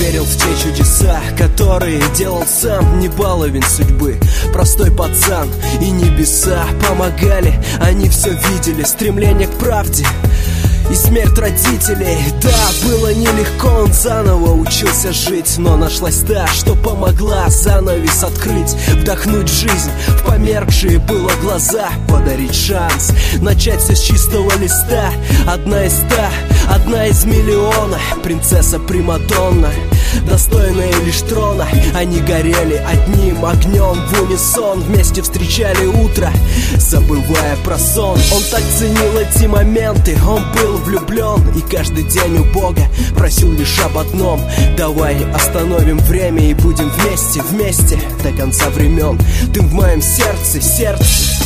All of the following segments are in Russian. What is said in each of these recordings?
верил в те чудеса, которые делал сам, не баловень судьбы, простой пацан. И небеса помогали, они все видели, стремление к правде и смерть родителей. Да, было нелегко, он заново учился жить, но нашлась та, что помогла занавес открыть, вдохнуть жизнь в померкшие было глаза, подарить шанс, начать все с чистого листа. Одна из 100, одна из миллиона, принцесса Примадонна, достойная лишь трона. Они горели одним огнем в унисон, вместе встречали утро, забывая про сон. Он так ценил эти моменты, он был влюблен, и каждый день у Бога просил лишь об одном: давай остановим время и будем вместе, вместе до конца времен. Ты в моем сердце, сердце.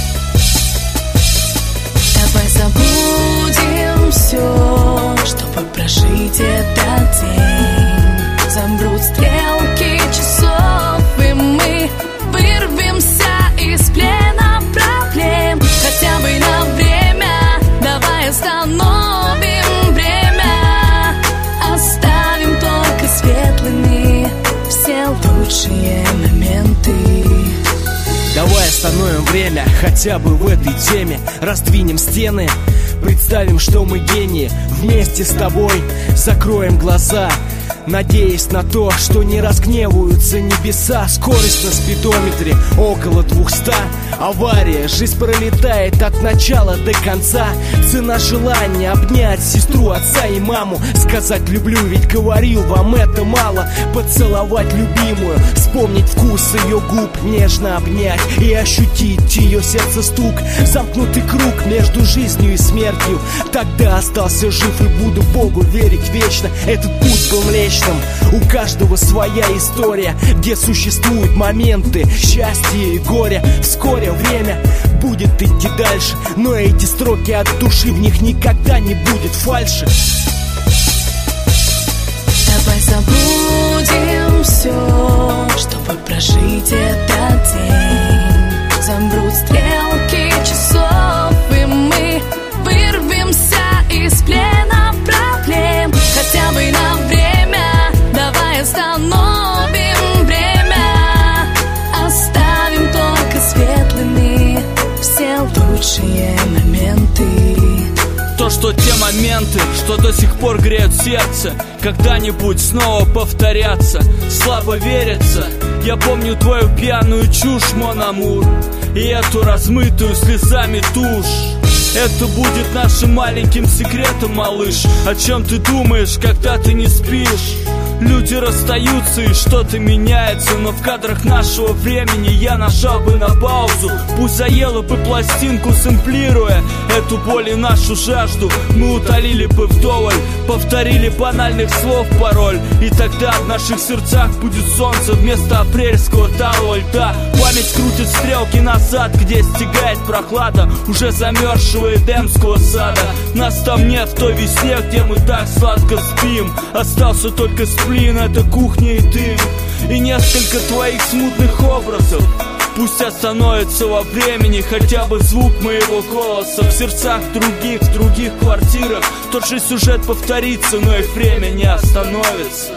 Давай забудем все, чтобы прожить этот день. Замрут стрелки часов, и мы вырвемся из плена проблем. Хотя бы на время, давай остановим время. Оставим только светлыми все лучшие моменты. Давай остановим время хотя бы в этой теме, раздвинем стены, представим, что мы гении. Вместе с тобой закроем глаза, надеясь на то, что не разгневаются небеса. Скорость на спидометре около 200. Авария, жизнь пролетает от начала до конца. Цена желания обнять сестру, отца и маму, сказать люблю, ведь говорил вам это мало. Поцеловать любимую, вспомнить вкус ее губ, нежно обнять и ощутить ее сердце стук. Замкнутый круг между жизнью и смертью. Тогда остался жив и буду Богу верить вечно. Этот путь был млечным, у каждого своя история, где существуют моменты счастья и горя. Вскоре время будет идти дальше, но эти строки от души, в них никогда не будет фальши. Давай забудем все, чтобы прожить этот день. Замрут стрелки часов, и мы вырвемся из плена проблем. Хотя бы на время, давай остановим время. Оставим только светлыми все лучшие моменты. То, что те моменты, что до сих пор греют сердце, когда-нибудь снова повторятся. Слабо верится, я помню твою пьяную чушь, мон амур, и эту размытую слезами тушь. Это будет нашим маленьким секретом, малыш. О чем ты думаешь, когда ты не спишь? Люди расстаются и что-то меняется, но в кадрах нашего времени я нажал бы на паузу. Пусть заела бы пластинку, сэмплируя эту боль и нашу жажду. Мы утолили бы вдоволь, повторили банальных слов пароль. И тогда в наших сердцах будет солнце вместо апрельского талого льда. Память крутит стрелки назад, где стигает прохлада уже замерзшего эдемского сада. Нас там нет в той весне, где мы так сладко спим. Остался только сплин, это кухня и дым, и несколько твоих смутных образов. Пусть остановится во времени хотя бы звук моего голоса. В сердцах других, в других квартирах тот же сюжет повторится, но и время не остановится.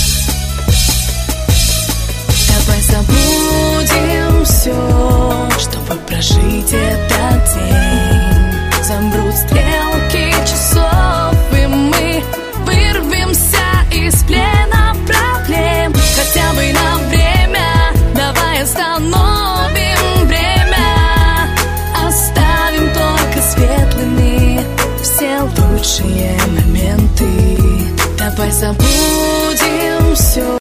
Давай забудем все, чтобы прожить этот день. Замрут стрелки